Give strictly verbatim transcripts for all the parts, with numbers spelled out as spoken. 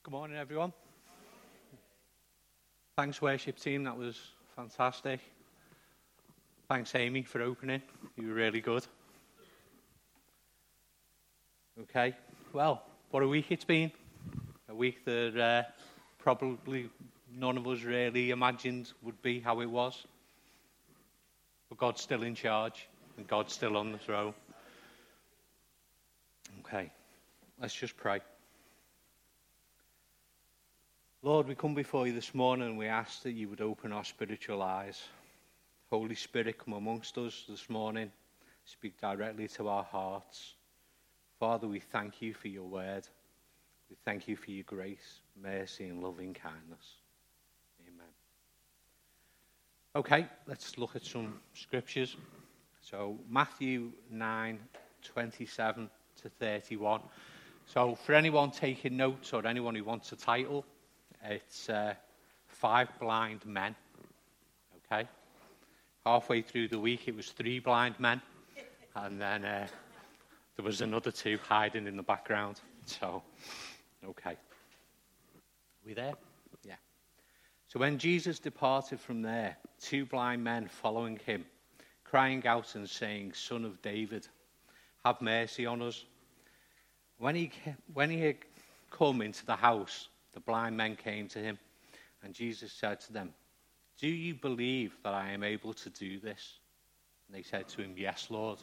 Good morning, everyone. Thanks, worship team. That was fantastic. Thanks, Amy, for opening. You were really good. Okay. Well, what a week it's been. A week that uh, probably none of us really imagined would be how it was. But God's still in charge, and God's still on the throne. Okay. Let's just pray. Lord, we come before you this morning and we ask that you would open our spiritual eyes. Holy Spirit, come amongst us this morning. Speak directly to our hearts. Father, we thank you for your word. We thank you for your grace, mercy, and loving kindness. Amen. Okay, let's look at some scriptures. So, Matthew nine, twenty-seven to thirty-one. So, for anyone taking notes or anyone who wants a title, it's uh, Five Blind Men, okay? Halfway through the week, it was Three Blind Men, and then uh, there was another two hiding in the background. So, okay. We there? Yeah. So when Jesus departed from there, two blind men following him, crying out and saying, "Son of David, have mercy on us." When he, when he had come into the house, the blind men came to him, and Jesus said to them, "Do you believe that I am able to do this?" And they said to him, "Yes, Lord."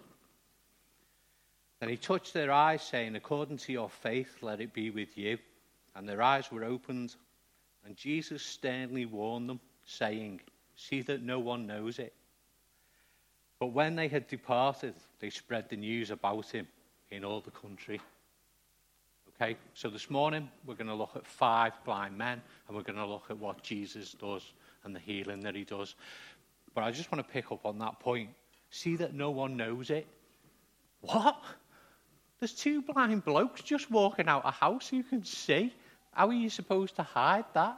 Then he touched their eyes, saying, "According to your faith, let it be with you." And their eyes were opened, and Jesus sternly warned them, saying, "See that no one knows it." But when they had departed, they spread the news about him in all the country. Okay, so this morning we're going to look at five blind men, and we're going to look at what Jesus does and the healing that he does. But I just want to pick up on that point. See that no one knows it. What? There's two blind blokes just walking out a house you can see. How are you supposed to hide that?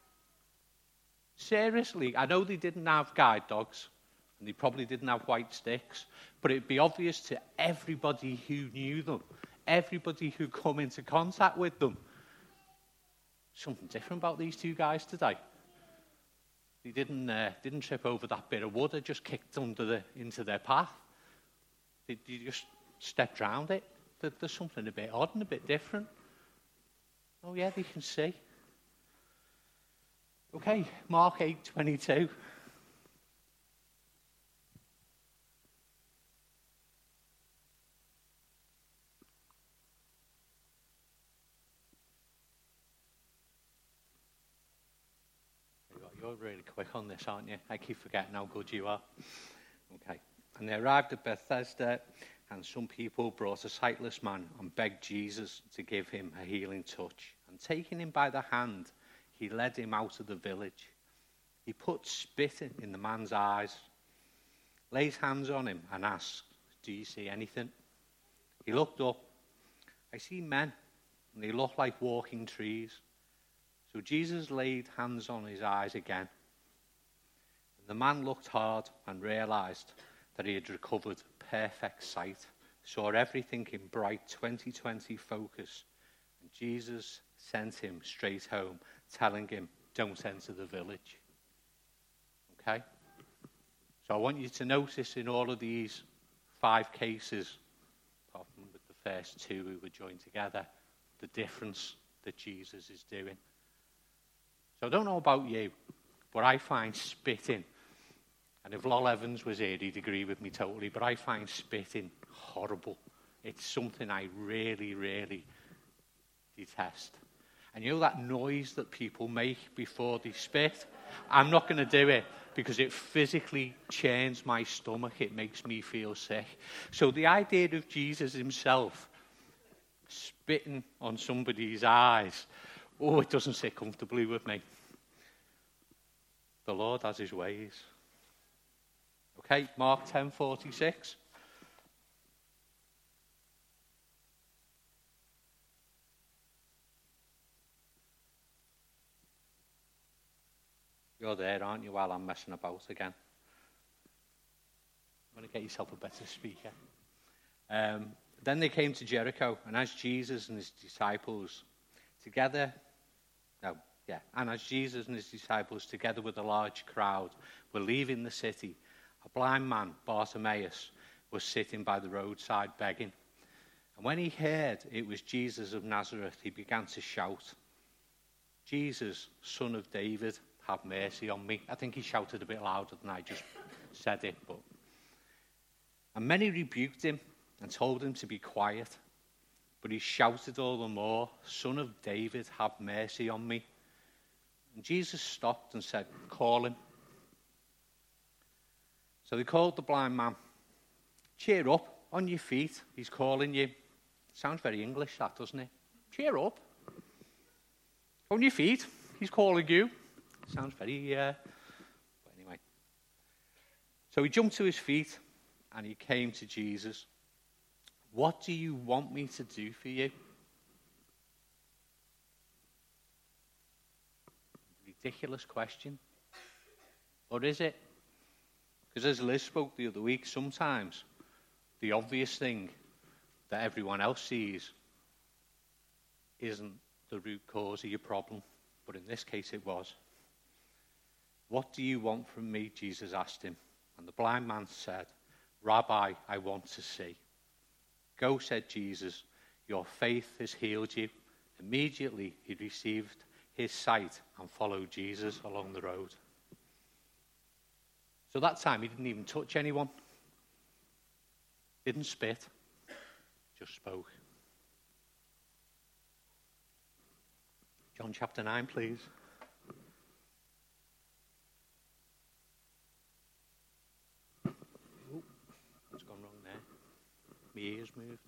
Seriously, I know they didn't have guide dogs, and they probably didn't have white sticks, but it'd be obvious to everybody who knew them, everybody who come into contact with them. Something different about these two guys today. They didn't uh, didn't trip over that bit of wood that just kicked under the into their path. They, they just stepped round it. There, there's something a bit odd and a bit different. Oh yeah, they can see. Okay, Mark eight twenty-two. You're really quick on this, aren't you? I keep forgetting how good you are. Okay. And they arrived at Bethesda, and some people brought a sightless man and begged Jesus to give him a healing touch. And taking him by the hand, he led him out of the village. He put spit in the man's eyes, laid hands on him, and asked, "Do you see anything?" He looked up. "I see men, and they look like walking trees." So Jesus laid hands on his eyes again. And the man looked hard and realized that he had recovered perfect sight, saw everything in bright twenty twenty focus. And Jesus sent him straight home, telling him, "Don't enter the village." Okay? So I want you to notice in all of these five cases, apart from with the first two who were joined together, the difference that Jesus is doing. So I don't know about you, but I find spitting, and if Lol Evans was here, he'd agree with me totally, but I find spitting horrible. It's something I really, really detest. And you know that noise that people make before they spit? I'm not going to do it because it physically churns my stomach. It makes me feel sick. So the idea of Jesus himself spitting on somebody's eyes, oh, it doesn't sit comfortably with me. The Lord has his ways. Okay, Mark ten forty-six. You're there, aren't you, while I'm messing about again? I'm going to get yourself a better speaker. Um, then they came to Jericho, and as Jesus and his disciples together No, yeah. And as Jesus and his disciples, together with a large crowd, were leaving the city, a blind man, Bartimaeus, was sitting by the roadside begging. And when he heard it was Jesus of Nazareth, he began to shout, "Jesus, Son of David, have mercy on me." I think he shouted a bit louder than I just said it. But And many rebuked him and told him to be quiet. But he shouted all the more, "Son of David, have mercy on me." And Jesus stopped and said, "Call him." So they called the blind man. "Cheer up, on your feet, he's calling you." Sounds very English, that, doesn't it? Cheer up. On your feet, he's calling you. Sounds very, uh... but anyway. So he jumped to his feet and he came to Jesus. "What do you want me to do for you?" Ridiculous question. Or is it? Because as Liz spoke the other week, sometimes the obvious thing that everyone else sees isn't the root cause of your problem. But in this case it was. "What do you want from me?" Jesus asked him. And the blind man said, "Rabbi, I want to see." "Go," said Jesus, "your faith has healed you." Immediately he received his sight and followed Jesus along the road. So that time he didn't even touch anyone. Didn't spit. Just spoke. John chapter nine, please. Oh, what's gone wrong there? My ears moved.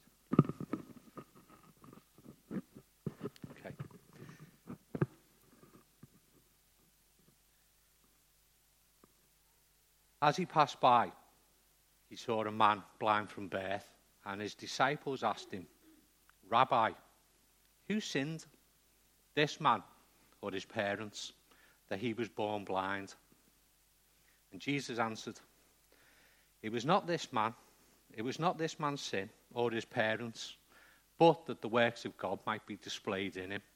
Okay. As he passed by, he saw a man blind from birth, and his disciples asked him, "Rabbi, who sinned, this man or his parents, that he was born blind?" And Jesus answered, "It was not this man, it was not this man's sin or his parents, but that the works of God might be displayed in him.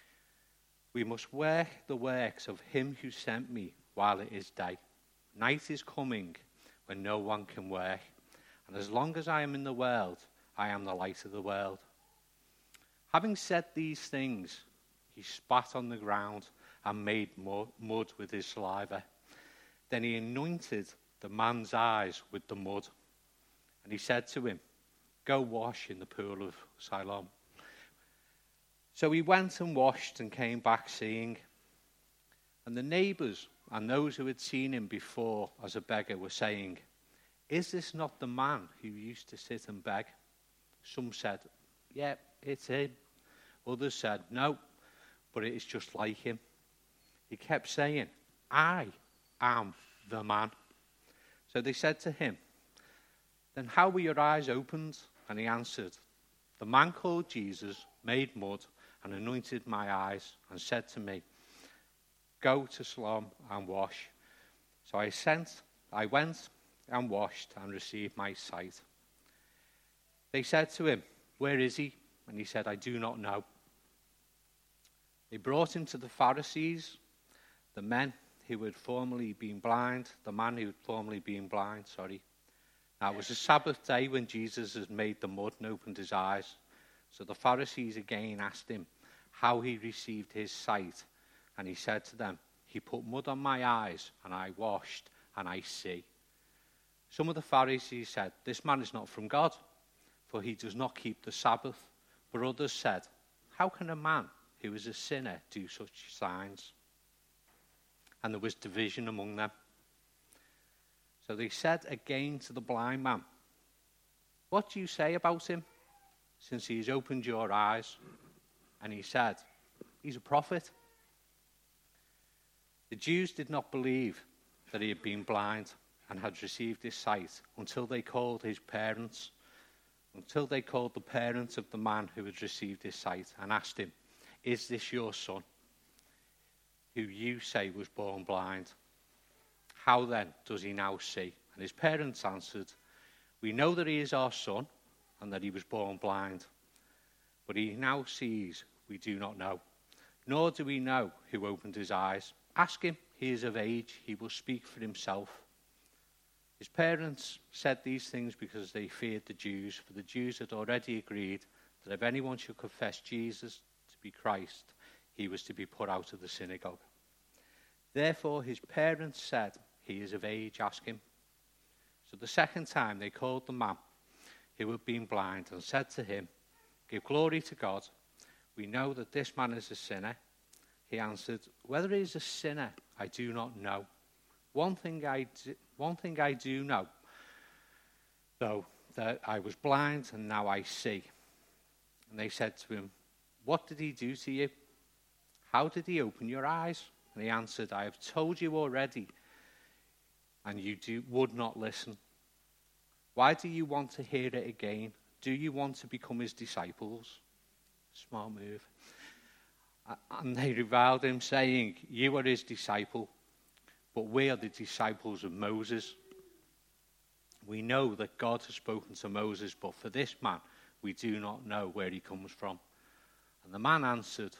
We must work the works of him who sent me while it is day. Night is coming when no one can work. And as long as I am in the world, I am the light of the world." Having said these things, he spat on the ground and made mud with his saliva. Then he anointed the man's eyes with the mud. And he said to him, "Go wash in the pool of Siloam." So he went and washed and came back seeing. And the neighbors and those who had seen him before as a beggar were saying, "Is this not the man who used to sit and beg?" Some said, "Yeah, it's him." Others said, "No, but it is just like him." He kept saying, "I am the man." So they said to him, "Then how were your eyes opened?" And he answered, "The man called Jesus made mud and anointed my eyes and said to me, 'Go to Siloam and wash.' So I sent, I went and washed and received my sight." They said to him, "Where is he?" And he said, "I do not know." They brought him to the Pharisees, the men who had formerly been blind, the man who had formerly been blind, sorry. Now it was a Sabbath day when Jesus had made the mud and opened his eyes. So the Pharisees again asked him how he received his sight. And he said to them, "He put mud on my eyes, and I washed, and I see." Some of the Pharisees said, "This man is not from God, for he does not keep the Sabbath." But others said, "How can a man who is a sinner do such signs?" And there was division among them. So they said again to the blind man, "What do you say about him, since he has opened your eyes?" And he said, "He's a prophet." The Jews did not believe that he had been blind and had received his sight until they called his parents, until they called the parents of the man who had received his sight and asked him, "Is this your son, who you say was born blind? How then does he now see?" And his parents answered, "We know that he is our son and that he was born blind. But he now sees, we do not know." Nor do we know who opened his eyes. Ask him, he is of age, he will speak for himself. His parents said these things because they feared the Jews, for the Jews had already agreed that if anyone should confess Jesus to be Christ, he was to be put out of the synagogue. Therefore his parents said, he is of age, ask him. So the second time they called the man who had been blind and said to him, give glory to God. We know that this man is a sinner. He answered, whether he is a sinner, I do not know. One thing I do, one thing I do know, though, that I was blind and now I see. And they said to him, what did he do to you? How did he open your eyes? And he answered, I have told you already, and you do, would not listen. Why do you want to hear it again? Do you want to become his disciples? Smart move. And they reviled him, saying, you are his disciple, but we are the disciples of Moses. We know that God has spoken to Moses, but for this man, we do not know where he comes from. And the man answered,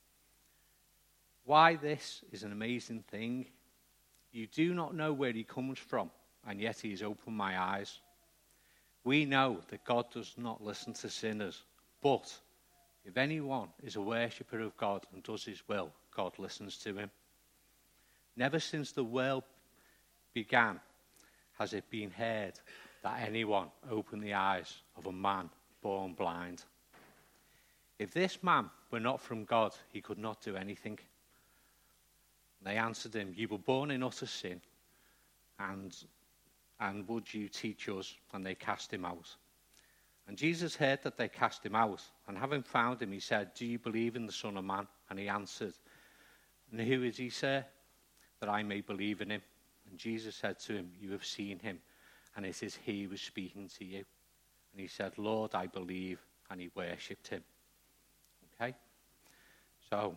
why, this is an amazing thing. You do not know where he comes from, and yet he has opened my eyes. We know that God does not listen to sinners, but if anyone is a worshipper of God and does his will, God listens to him. Never since the world began has it been heard that anyone opened the eyes of a man born blind. If this man were not from God, he could not do anything. They answered him, you were born in utter sin, and, and would you teach us? And they cast him out. And Jesus heard that they cast him out, and having found him, he said, do you believe in the Son of Man? And he answered, and who is he, sir, that I may believe in him? And Jesus said to him, you have seen him, and it is he who is speaking to you. And he said, Lord, I believe, and he worshipped him. Okay? So,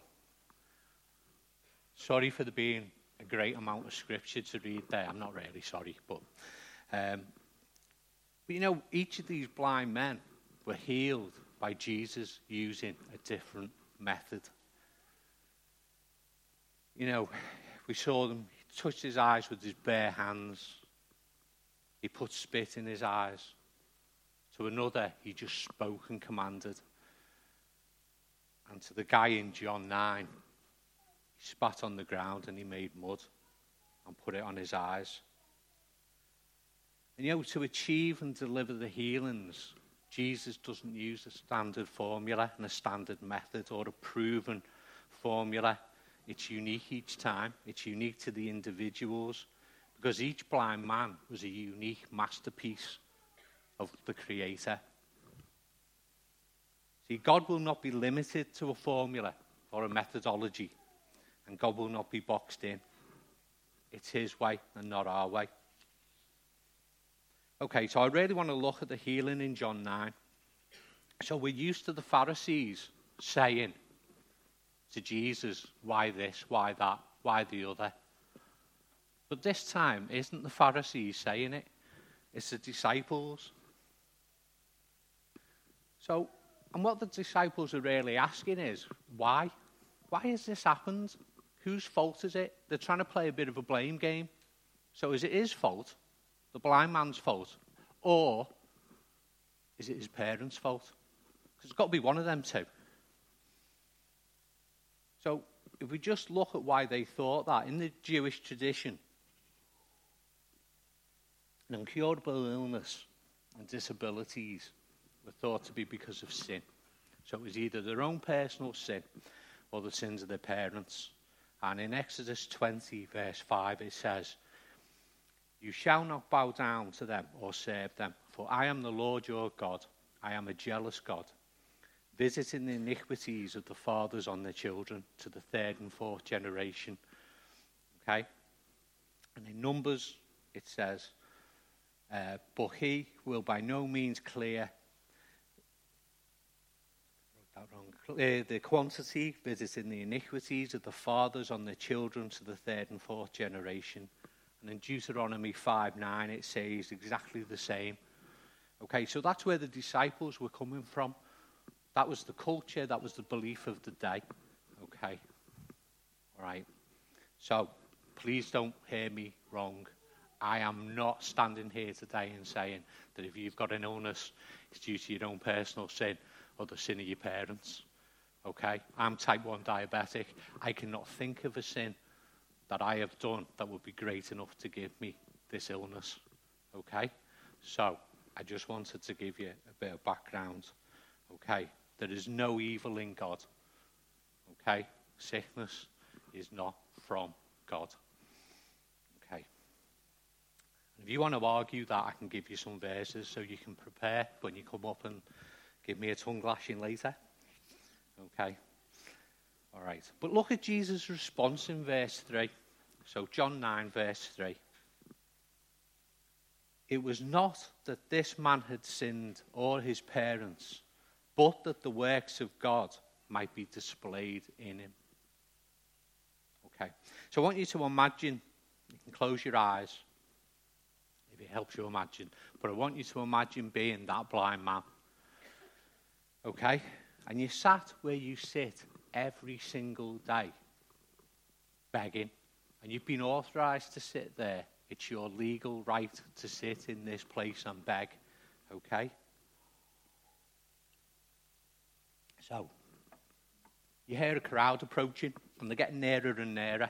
sorry for there being a great amount of scripture to read there. I'm not really sorry, but... Um, But you know, each of these blind men were healed by Jesus using a different method. You know, we saw them, he touched his eyes with his bare hands. He put spit in his eyes. To another, he just spoke and commanded. And to the guy in John nine, he spat on the ground and he made mud and put it on his eyes. And you know, to achieve and deliver the healings, Jesus doesn't use a standard formula and a standard method or a proven formula. It's unique each time. It's unique to the individuals, because each blind man was a unique masterpiece of the Creator. See, God will not be limited to a formula or a methodology, and God will not be boxed in. It's his way and not our way. Okay, so I really want to look at the healing in John nine. So we're used to the Pharisees saying to Jesus, why this, why that, why the other? But this time, isn't the Pharisees saying it? It's the disciples. So, and what the disciples are really asking is, why? Why has this happened? Whose fault is it? They're trying to play a bit of a blame game. So is it his fault? The blind man's fault? Or is it his parents' fault? Because it's got to be one of them two. So if we just look at why they thought that, in the Jewish tradition, an incurable illness and disabilities were thought to be because of sin. So it was either their own personal sin or the sins of their parents. And in Exodus twenty, verse five, it says, you shall not bow down to them or serve them, for I am the Lord your God. I am a jealous God, visiting the iniquities of the fathers on their children to the third and fourth generation. Okay? And in Numbers, it says, uh, but he will by no means clear that wrong. Clear the quantity, visiting the iniquities of the fathers on their children to the third and fourth generation. And in Deuteronomy five nine, it says exactly the same. Okay, so that's where the disciples were coming from. That was the culture, that was the belief of the day. Okay? All right? So, please don't hear me wrong. I am not standing here today and saying that if you've got an illness, it's due to your own personal sin or the sin of your parents. Okay? I'm type one diabetic. I cannot think of a sin that I have done that would be great enough to give me this illness. Okay? So, I just wanted to give you a bit of background. Okay? There is no evil in God. Okay? Sickness is not from God. Okay? If you want to argue that, I can give you some verses so you can prepare when you come up and give me a tongue lashing later. Okay? All right. But look at Jesus' response in verse three. So John nine, verse three. It was not that this man had sinned or his parents, but that the works of God might be displayed in him. Okay. So I want you to imagine, you can close your eyes if it helps you imagine, but I want you to imagine being that blind man. Okay? And you sat where you sit every single day, begging, and you've been authorized to sit there. It's your legal right to sit in this place and beg. Okay? So, you hear a crowd approaching, and they're getting nearer and nearer.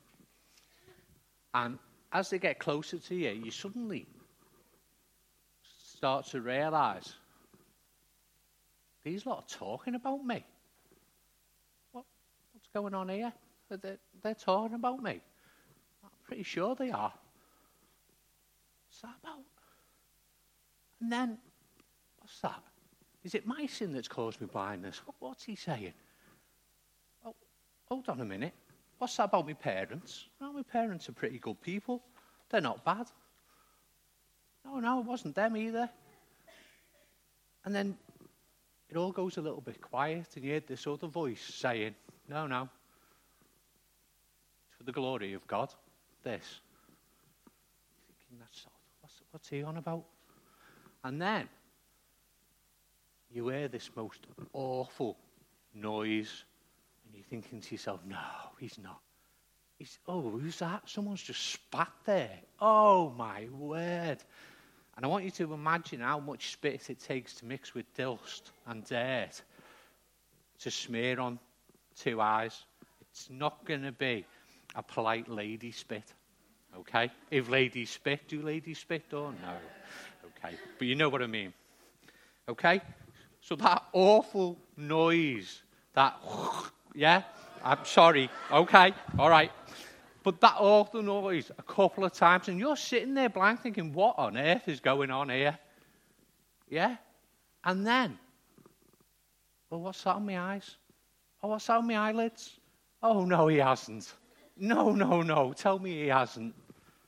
And as they get closer to you, you suddenly start to realize, these lot are talking about me. What, what's going on here? They're, they're talking about me. I'm pretty sure they are. What's that about? And then, what's that? Is it my sin that's caused me blindness? What, what's he saying? Oh, hold on a minute. What's that about my parents? Well, my parents are pretty good people. They're not bad. No, no, it wasn't them either. And then it all goes a little bit quiet, and you hear this other voice saying, no, no. It's for the glory of God, this. You're thinking, that's odd. What's, what's he on about? And then you hear this most awful noise, and you're thinking to yourself, no, he's not. He's, oh, who's that? Someone's just spat there. Oh, my word. And I want you to imagine how much spit it takes to mix with dust and dirt to smear on two eyes. It's not going to be a polite lady spit, okay? If ladies spit, do ladies spit or no? Okay, but you know what I mean, okay? So that awful noise, that, yeah, I'm sorry, okay, all right. But that awful noise a couple of times, and you're sitting there blank thinking, what on earth is going on here? Yeah? And then, well, what's that on my eyes? Oh, what's that on my eyelids? Oh, no, he hasn't. No, no, no, tell me he hasn't.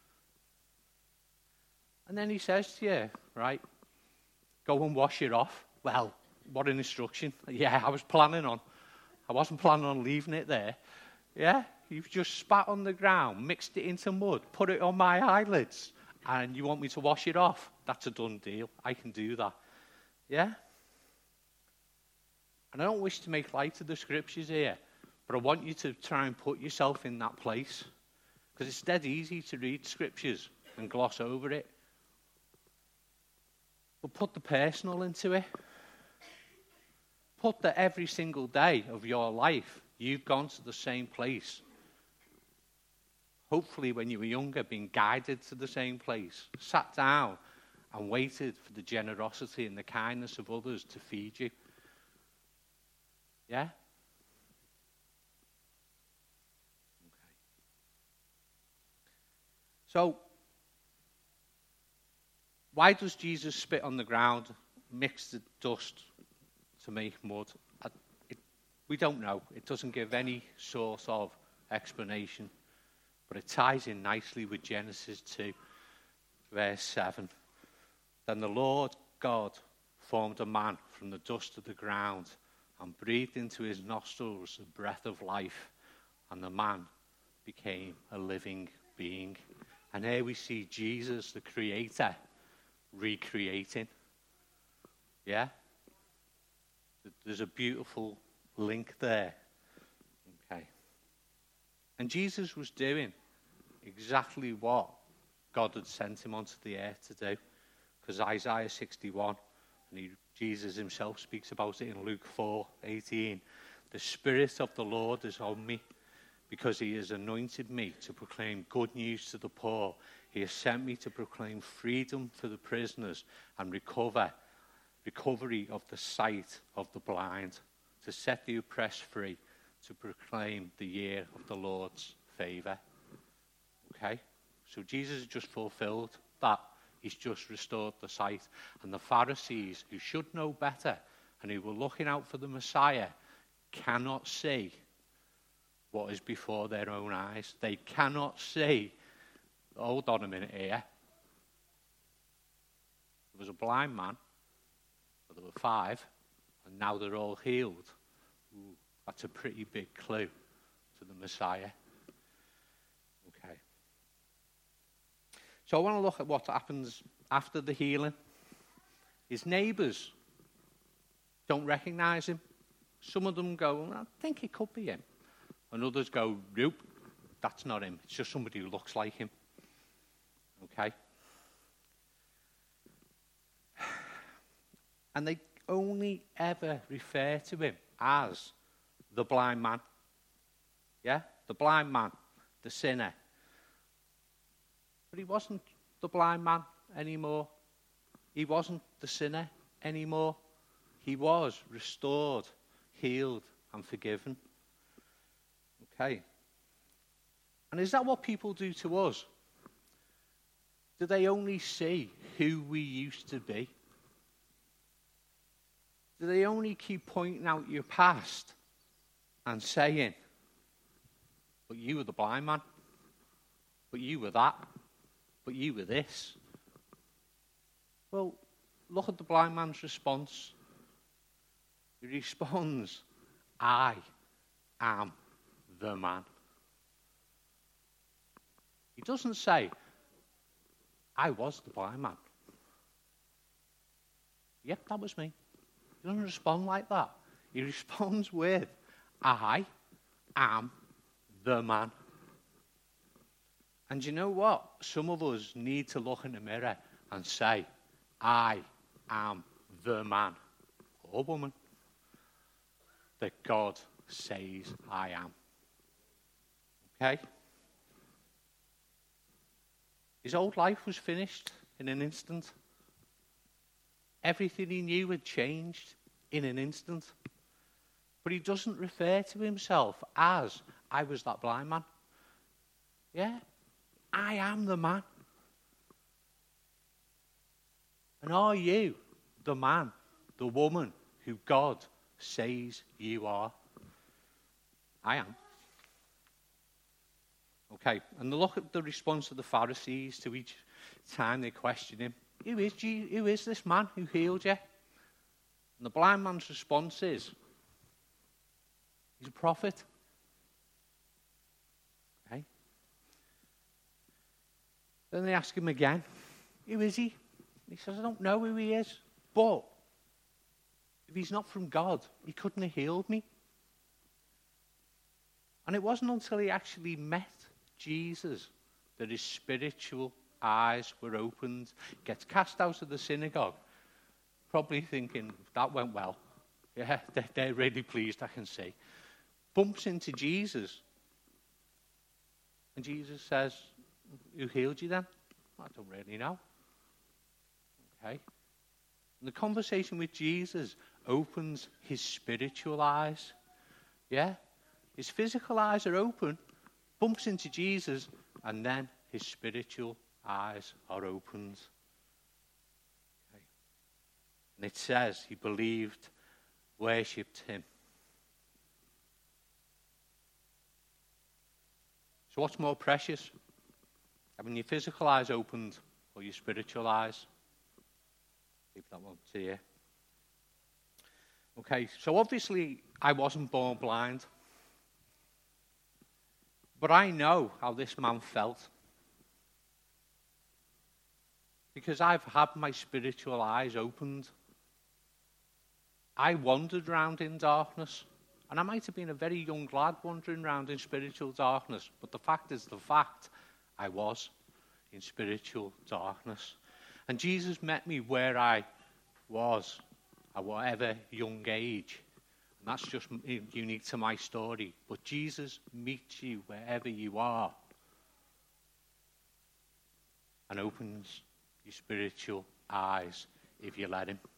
And then he says to you, right, go and wash it off. Well, what an instruction. Yeah, I was planning on. I wasn't planning on leaving it there. Yeah? You've just spat on the ground, mixed it into mud, put it on my eyelids, and you want me to wash it off? That's a done deal. I can do that. Yeah? And I don't wish to make light of the scriptures here, but I want you to try and put yourself in that place, because it's dead easy to read scriptures and gloss over it. But put the personal into it. Put that every single day of your life, you've gone to the same place. Hopefully when you were younger, being guided to the same place, sat down and waited for the generosity and the kindness of others to feed you. Yeah? Okay. So, why does Jesus spit on the ground, mix the dust to make mud? It, we don't know. It doesn't give any sort of explanation. But it ties in nicely with Genesis two, verse seven. Then the Lord God formed a man from the dust of the ground and breathed into his nostrils the breath of life, and the man became a living being. And here we see Jesus, the Creator, recreating. Yeah? There's a beautiful link there. Okay. And Jesus was doing exactly what God had sent him onto the earth to do. Because Isaiah sixty-one, and he, Jesus himself speaks about it in Luke four eighteen. The Spirit of the Lord is on me, because he has anointed me to proclaim good news to the poor. He has sent me to proclaim freedom for the prisoners and recover, recovery of the sight of the blind, to set the oppressed free, to proclaim the year of the Lord's favour. Okay? So Jesus has just fulfilled that. He's just restored the sight. And the Pharisees, who should know better and who were looking out for the Messiah, cannot see what is before their own eyes. They cannot see. Hold on a minute here. There was a blind man, but there were five, and now they're all healed. Ooh, that's a pretty big clue to the Messiah. Okay. So I want to look at what happens after the healing. His neighbours don't recognise him. Some of them go, I think it could be him. And others go, nope, that's not him. It's just somebody who looks like him. Okay? And they only ever refer to him as the blind man. Yeah? The blind man, the sinner. But he wasn't the blind man anymore. He wasn't the sinner anymore. He was restored, healed, and forgiven. Okay. And is that what people do to us? Do they only see who we used to be? Do they only keep pointing out your past and saying, but you were the blind man, but you were that, but you were this? Well, look at the blind man's response. He responds, I am the man. He doesn't say, I was the blind man. Yep, that was me. He doesn't respond like that. He responds with, I am the man. And you know what? Some of us need to look in the mirror and say, I am the man or woman that God says I am. Okay? His old life was finished in an instant. Everything he knew had changed in an instant. But he doesn't refer to himself as, I was that blind man. Yeah? I am the man. And are you the man, the woman who God says you are? I am. Okay, and look at the response of the Pharisees to each time they question him. Who is, Jesus? Who is this man who healed you? And the blind man's response is, he's a prophet. Okay. Then they ask him again, who is he? And he says, I don't know who he is, but if he's not from God, he couldn't have healed me. And it wasn't until he actually met Jesus that his spiritual eyes were opened. Gets cast out of the synagogue, probably thinking, that went well. Yeah, they're, they're really pleased, I can see. Bumps into Jesus. And Jesus says, who healed you then? I don't really know. Okay. And the conversation with Jesus opens his spiritual eyes. Yeah? His physical eyes are open, bumps into Jesus, and then his spiritual eyes are opened. Okay. And it says he believed, worshipped him. So what's more precious? Having your physical eyes opened or your spiritual eyes? Keep that one to you. Okay, so obviously I wasn't born blind. But I know how this man felt. Because I've had my spiritual eyes opened. I wandered around in darkness. And I might have been a very young lad wandering around in spiritual darkness, but the fact is the fact, I was in spiritual darkness. And Jesus met me where I was, at whatever young age. And that's just unique to my story. But Jesus meets you wherever you are and opens your spiritual eyes if you let him.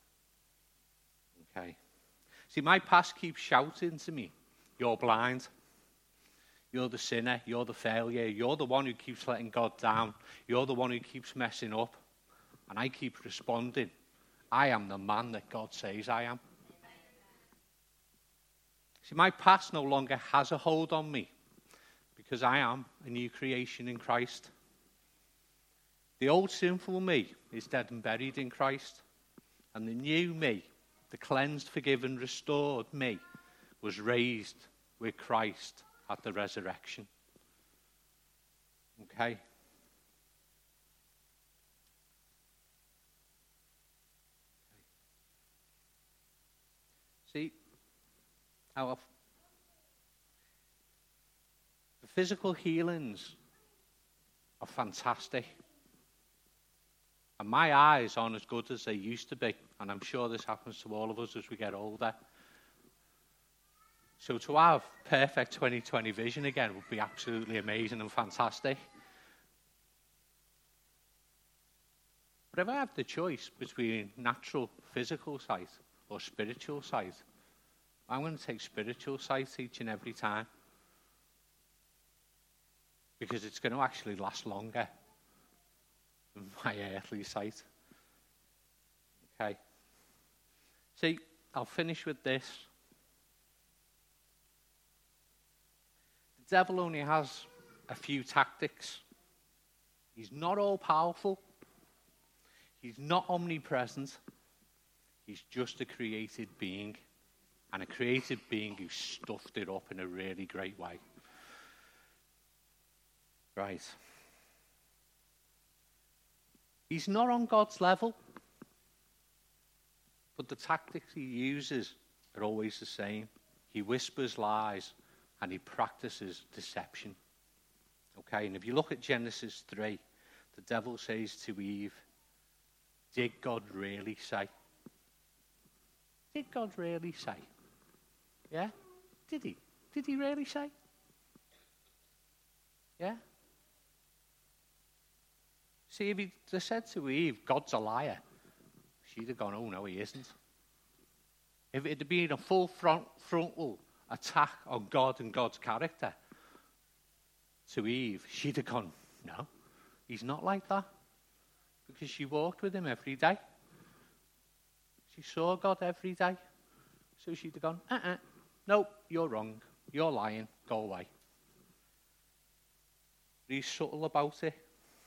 Okay. See, my past keeps shouting to me, you're blind. You're the sinner. You're the failure. You're the one who keeps letting God down. You're the one who keeps messing up. And I keep responding, I am the man that God says I am. See, my past no longer has a hold on me because I am a new creation in Christ. The old sinful me is dead and buried in Christ. And the new me, the cleansed, forgiven, restored me, was raised with Christ at the resurrection. Okay? See, our the physical healings are fantastic. And my eyes aren't as good as they used to be. And I'm sure this happens to all of us as we get older. So to have perfect twenty twenty vision again would be absolutely amazing and fantastic. But if I have the choice between natural, physical sight or spiritual sight, I'm going to take spiritual sight each and every time. Because it's going to actually last longer than my earthly sight. Okay. See, I'll finish with this. The devil only has a few tactics. He's not all-powerful. He's not omnipresent. He's just a created being. And a created being who stuffed it up in a really great way. Right. He's not on God's level. But the tactics he uses are always the same. He whispers lies and he practices deception. Okay, and if you look at Genesis three, the devil says to Eve, did God really say? Did God really say? Yeah? Did he? Did he really say? Yeah? See, if he said to Eve, God's a liar, she'd have gone, oh no, he isn't. If it had been a full front, frontal attack on God and God's character to Eve, she'd have gone, no, he's not like that. Because she walked with him every day. She saw God every day. So she'd have gone, uh-uh, nope, you're wrong. You're lying. Go away. But he's subtle about it.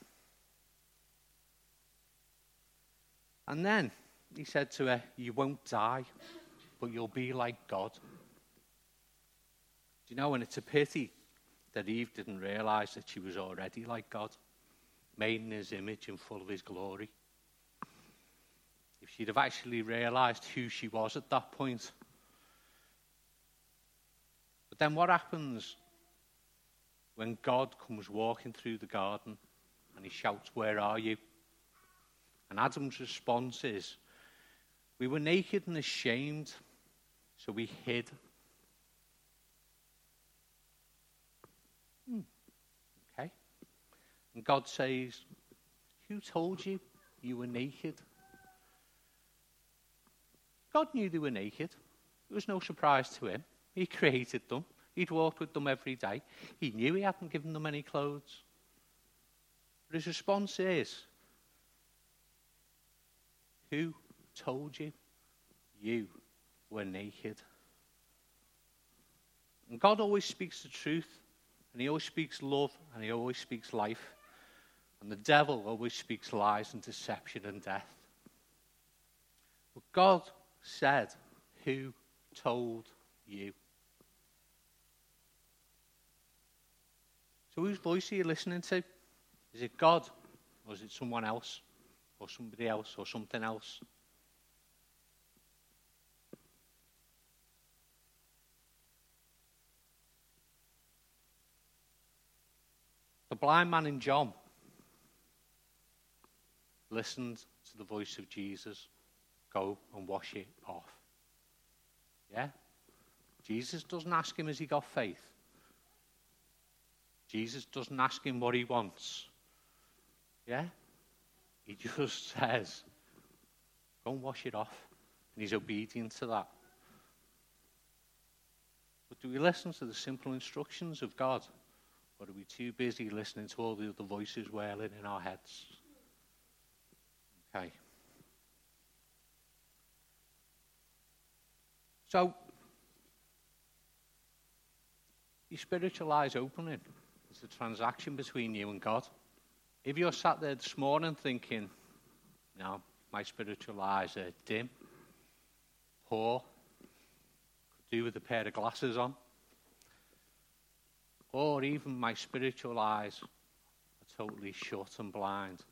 And then he said to her, you won't die, but you'll be like God. Do you know, and it's a pity that Eve didn't realize that she was already like God, made in his image and full of his glory. If she'd have actually realized who she was at that point. But then what happens when God comes walking through the garden and he shouts, where are you? And Adam's response is, we were naked and ashamed, so we hid. Hmm. Okay. And God says, who told you you were naked? God knew they were naked. It was no surprise to him. He created them. He'd walked with them every day. He knew he hadn't given them any clothes. But his response is, who told you you were naked? And God always speaks the truth, and he always speaks love, and he always speaks life. And the devil always speaks lies and deception and death. But God said, who told you? So whose voice are you listening to? Is it God, or is it someone else? Or somebody else, or something else? The blind man in John listened to the voice of Jesus. Go and wash it off. Yeah? Jesus doesn't ask him, has he got faith? Jesus doesn't ask him what he wants. Yeah? He just says, go and wash it off. And he's obedient to that. But do we listen to the simple instructions of God? Or are we too busy listening to all the other voices wailing in our heads? Okay. So, your spiritual eyes opening is a transaction between you and God. If you're sat there this morning thinking, no, my spiritual eyes are dim, poor, could do with a pair of glasses on, or even my spiritual eyes are totally shut and blind,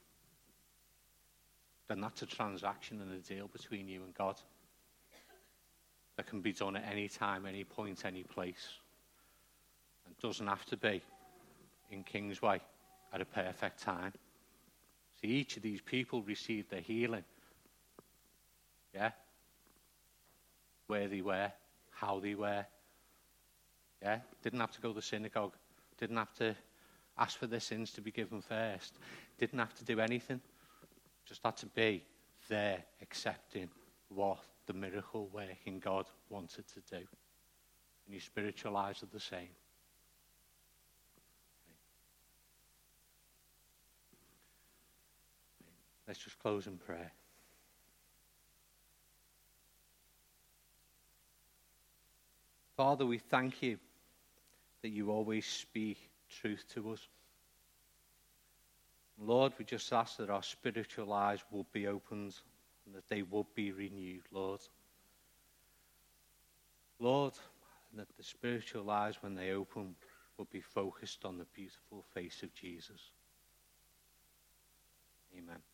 then that's a transaction and a deal between you and God that can be done at any time, any point, any place. And doesn't have to be in Kingsway at a perfect time. See, each of these people received their healing. Yeah? Where they were, how they were. Yeah? Didn't have to go to the synagogue. Didn't have to ask for their sins to be given first. Didn't have to do anything. Just had to be there accepting what the miracle working God wanted to do. And your spiritual eyes are the same. Let's just close in prayer. Father, we thank you that you always speak truth to us. Lord, we just ask that our spiritual eyes will be opened and that they will be renewed, Lord. Lord, and that the spiritual eyes, when they open, will be focused on the beautiful face of Jesus. Amen.